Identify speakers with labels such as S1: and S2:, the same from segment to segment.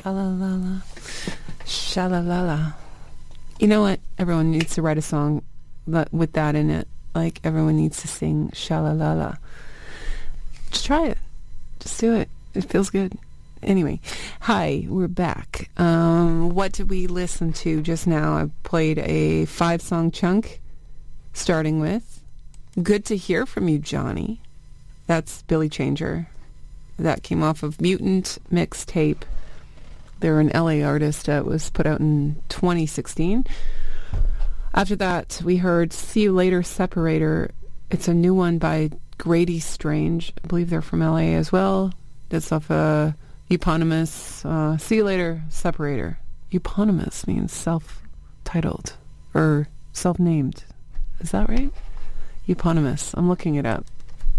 S1: Sha-la-la-la. Sha-la-la-la. You know what? Everyone needs to write a song with that in it. Like, everyone needs to sing Sha-la-la-la. Just try it. Just do it. It feels good. Anyway, hi, we're back. What did we listen to just now? I played a 5-song chunk, starting with Good to Hear From You, Johnny. That's Billy Changer. That came off of Mutant mixtape. They're an LA artist that was put out in 2016. After that, we heard See You Later, Separator. It's a new one by Grady Strange. I believe they're from LA as well. That's off Eponymous. See You Later, Separator. Eponymous means self-titled or self-named. Is that right? Eponymous. I'm looking it up.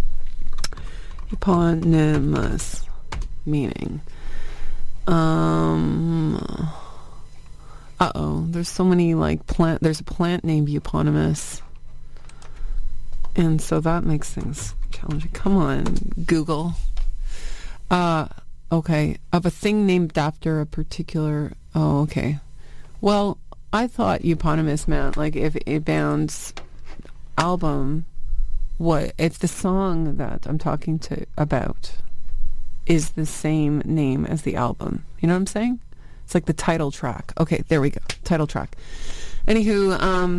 S1: Eponymous meaning. There's so many there's a plant named Eponymous. And so that makes things challenging. Come on, Google. Okay. Of a thing named after a particular... Oh, okay. Well, I thought Eponymous meant, like, if a band's album... if the song that I'm talking about is the same name as the album. You know what I'm saying? It's like the title track. Okay, there we go. Title track. Anywho,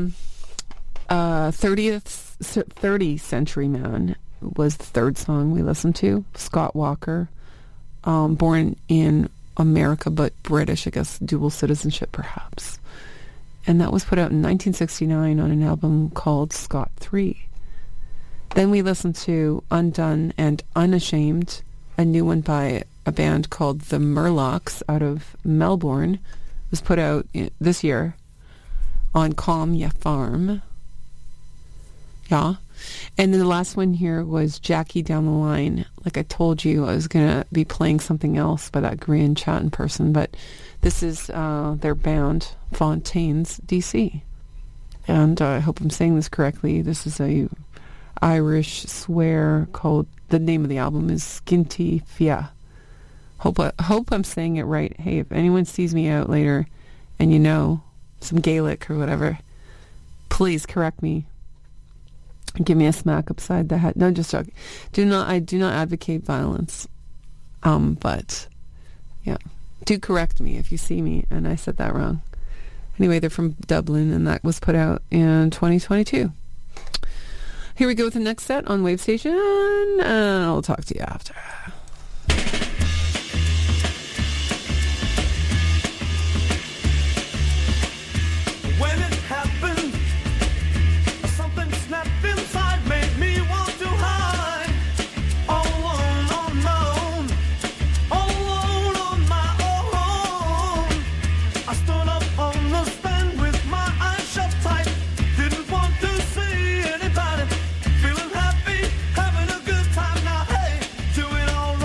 S1: 30th Century Man was the third song we listened to. Scott Walker, born in America but British, I guess, dual citizenship perhaps. And that was put out in 1969 on an album called Scott 3. Then we listened to Undone and Unashamed, a new one by a band called the Murlocs out of Melbourne. It was put out this year on Calm Ya Farm. Yeah. And then the last one here was Jackie Down the Line. Like I told you, I was going to be playing something else by that Korean chatting person, but this is their band, Fontaines DC. And I hope I'm saying this correctly. This is a Irish swear called, the name of the album is Skinty Fia. Hope I'm saying it right. Hey, if anyone sees me out later and you know some Gaelic or whatever, please correct me. Give me a smack upside the head. No, just joking. I do not advocate violence. But yeah, do correct me if you see me and I said that wrong. Anyway, they're from Dublin and that was put out in 2022. Here we go with the next set on Wave Station, and I'll talk to you after.
S2: When it happened, something snapped inside, made me want to hide. All alone on my own, all alone on my own. I stood up on the stand with my eyes shut tight, didn't want to see anybody. Feeling happy, having a good time now, hey, do it all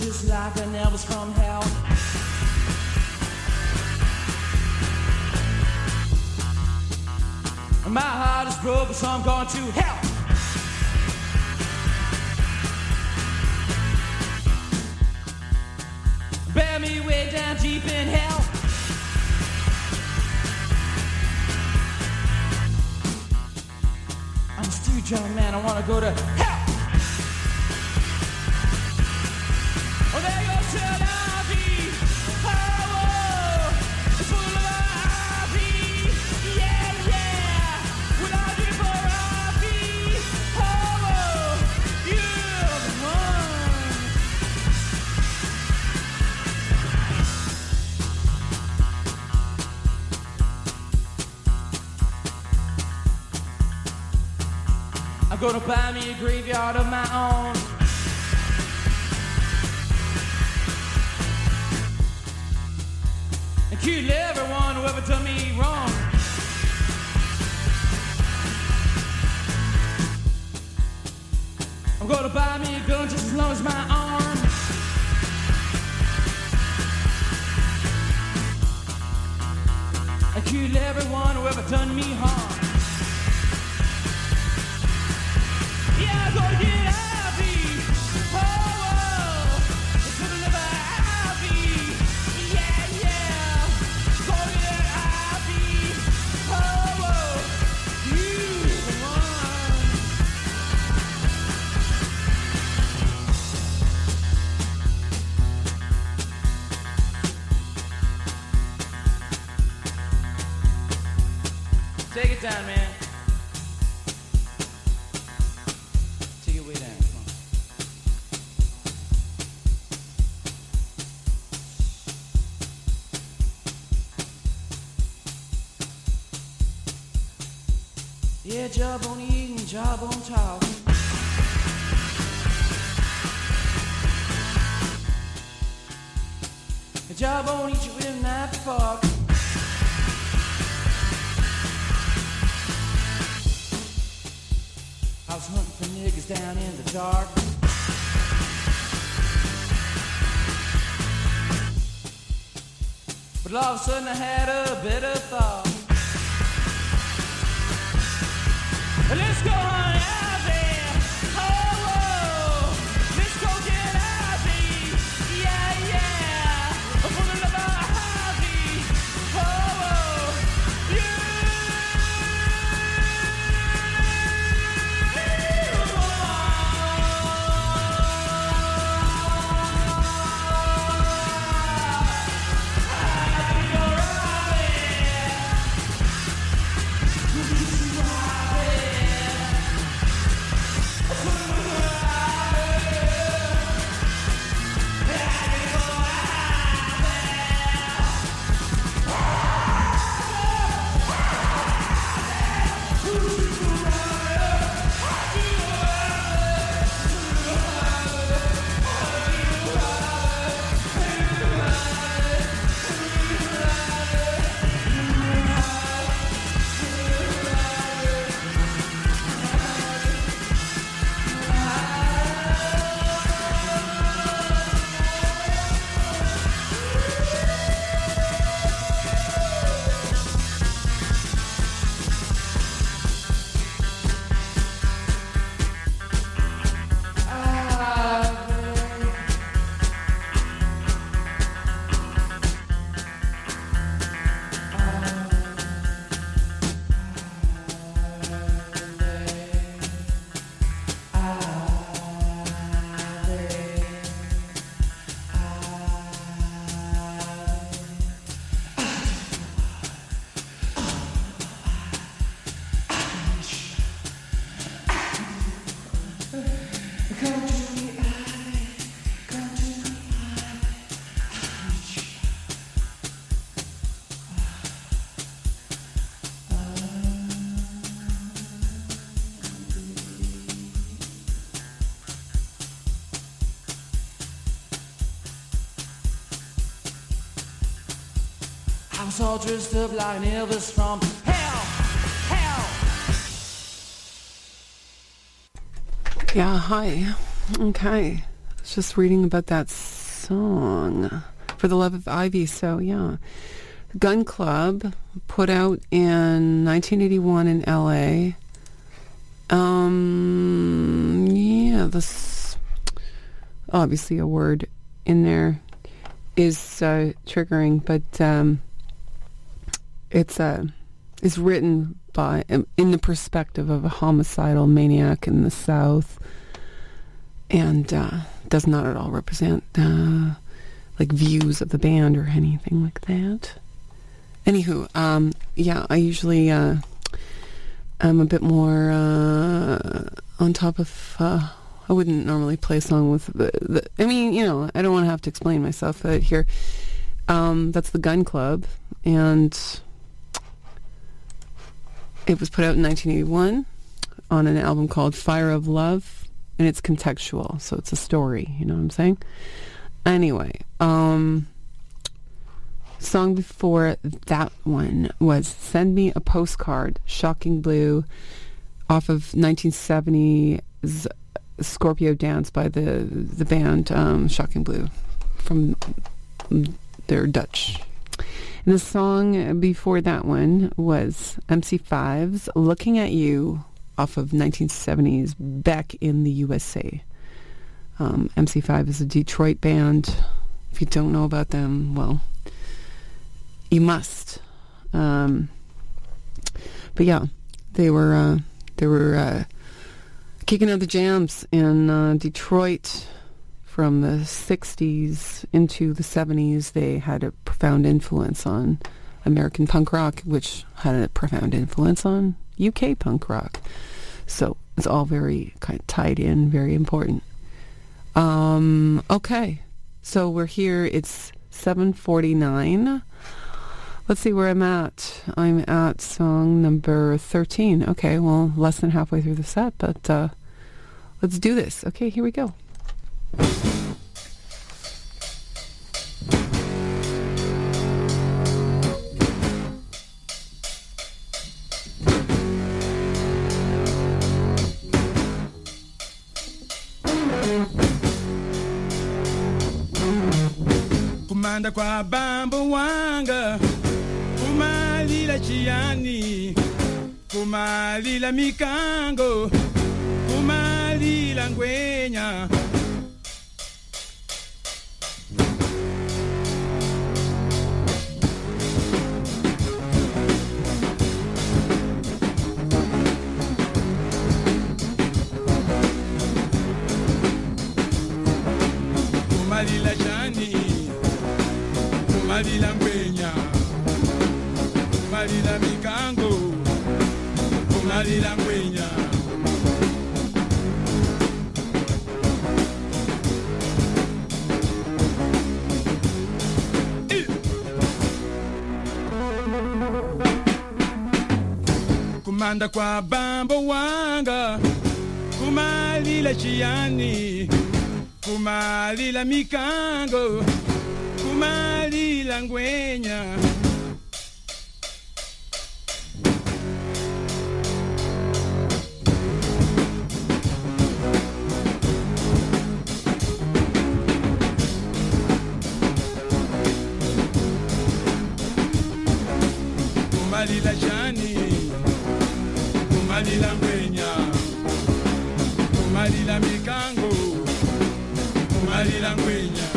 S3: just like an Elvis from hell. My heart is broken, so I'm going to hell. Bear me way down deep in hell. I'm a stooge, young man, I want to go to hell. Oh, there goes Tel Aviv. Oh, oh, it's full of ivy. Yeah, yeah. What I do for ivy. Oh, oh, you're the one. I'm gonna buy me a graveyard of my own. And kill everyone who ever done me wrong. I'm gonna buy me a gun just as long as my arm. And kill everyone who ever done me harm. Yeah, I'm gonna get ivy. Oh, oh, it's gonna live ivy. Yeah, yeah. Gonna get ivy. Oh, oh, you the one. Take it down, man. Take it way down. Come on. Yeah, job on eating, job on talking. A job on eat you with a knife and fork. I was hunting for niggas down in the dark. But all of a sudden I had a better thought. Let's go on ivy. Oh, whoa. Let's go get ivy. Yeah, yeah. I'm gonna love ivy. Oh, whoa. Yeah. I was all dressed up like an Elvis from hell, hell.
S1: Yeah, hi. Okay. I was just reading about that song. For the Love of Ivy. So, yeah. Gun Club, put out in 1981 in LA. Yeah, this obviously a word in there is triggering, but it's written by in the perspective of a homicidal maniac in the South, and does not at all represent like views of the band or anything like that. Anywho, yeah, I usually I'm a bit more on top of. I wouldn't normally play a song with I mean, you know, I don't want to have to explain myself here. That's the Gun Club, and it was put out in 1981 on an album called Fire of Love, and it's contextual, so it's a story. You know what I'm saying? Anyway, song before that one was Send Me a Postcard, Shocking Blue, off of 1970's Scorpio Dance by the band Shocking Blue, from their Dutch. And the song before that one was MC5's Looking at You, off of 1970's Back in the USA. MC5 is a Detroit band. If you don't know about them, well, you must. But yeah, they were kicking out the jams in Detroit from the 60s into the 70s. They had a profound influence on American punk rock, which had a profound influence on UK punk rock. So it's all very kind of tied in, very important. Okay, so we're here. It's 7:49. Let's see where I'm at. I'm at song number 13. Okay, well, less than halfway through the set, but let's do this. Okay, here we go.
S4: Kumanda kwa bambo wanga, kumalila chiani, kumalila mikango, kumalila ngwenya. Kumalila chani, kumalila ngwenya, kumalila mikango, kumalila ngwenya. Kumanda kwa bambo wanga, kumalila chiani, kumalila mikango, kumalila ngwenya. Kumalila chani, kumalila ngwenya, kumalila mikango, kumalila ngwenya.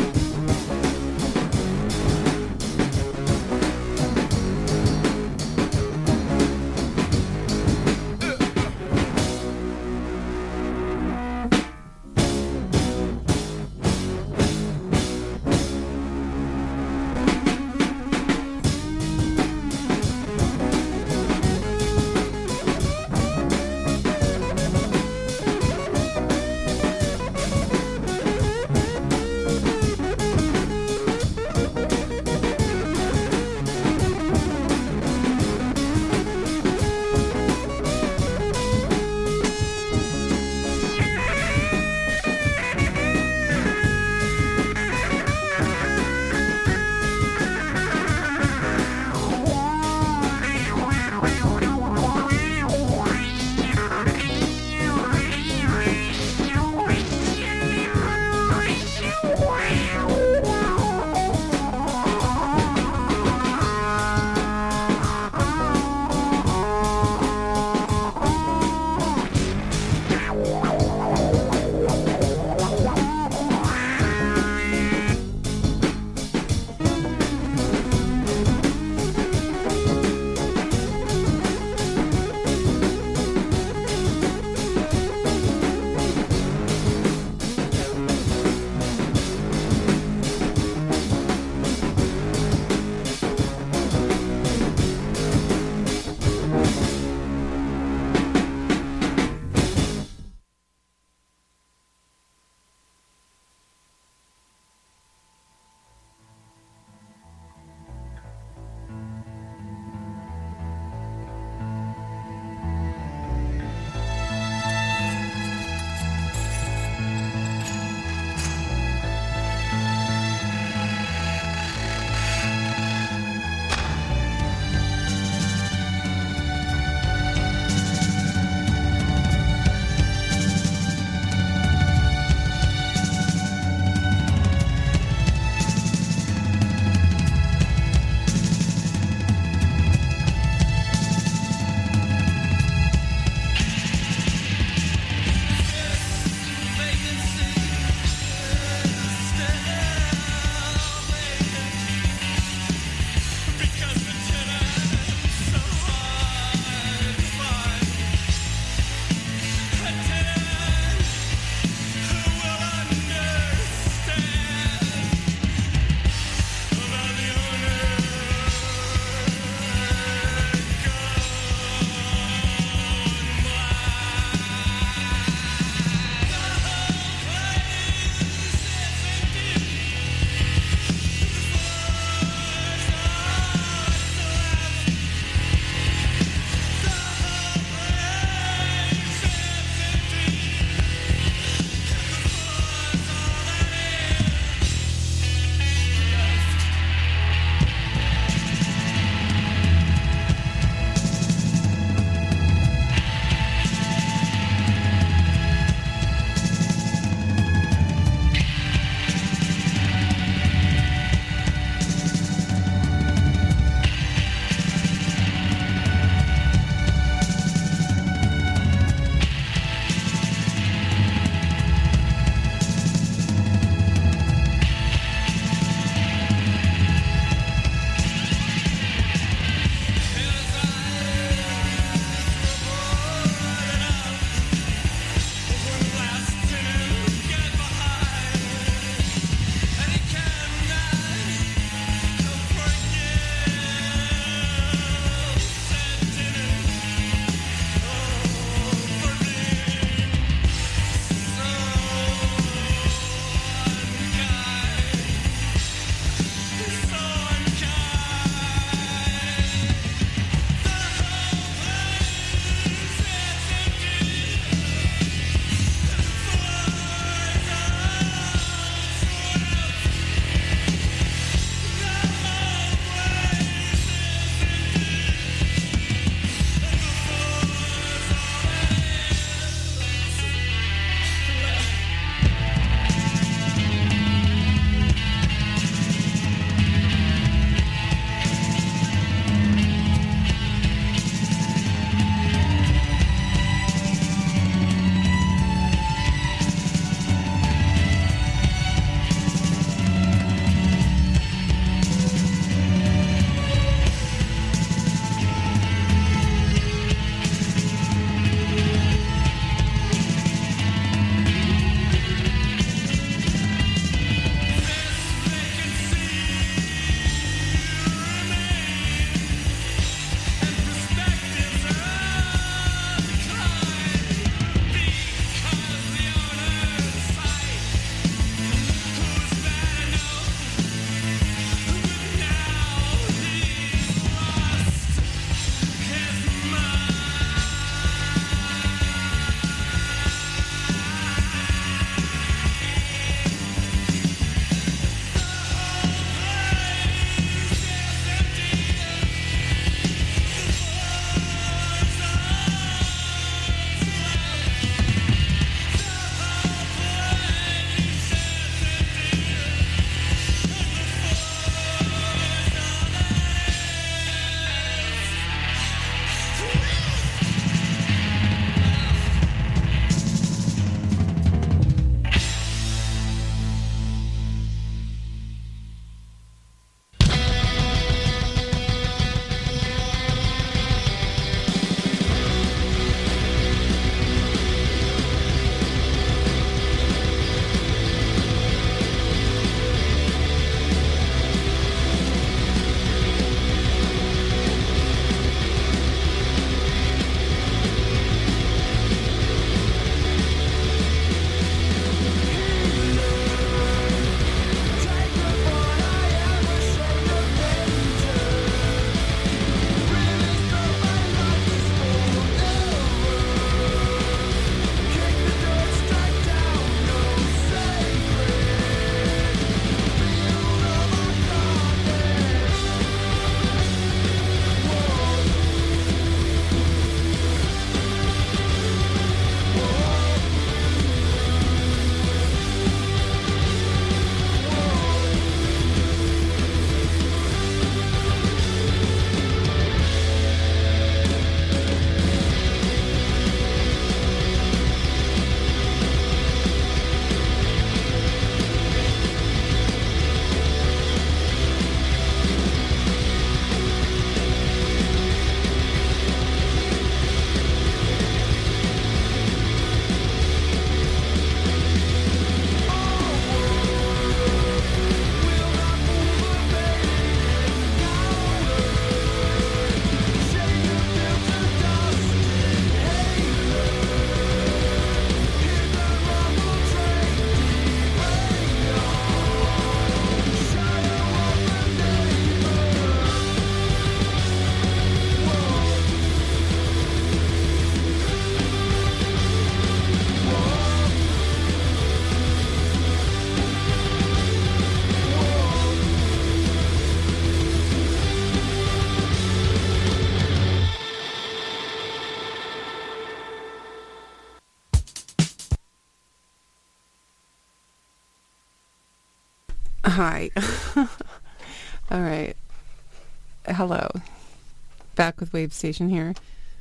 S1: Hi. All right. Hello. Back with Wave Station here.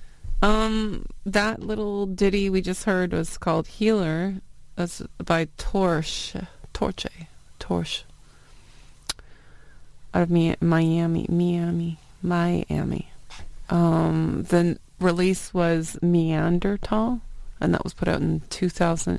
S1: That little ditty we just heard was called Healer. That's by Torche. Out of Miami. The release was Meandertal, and that was put out in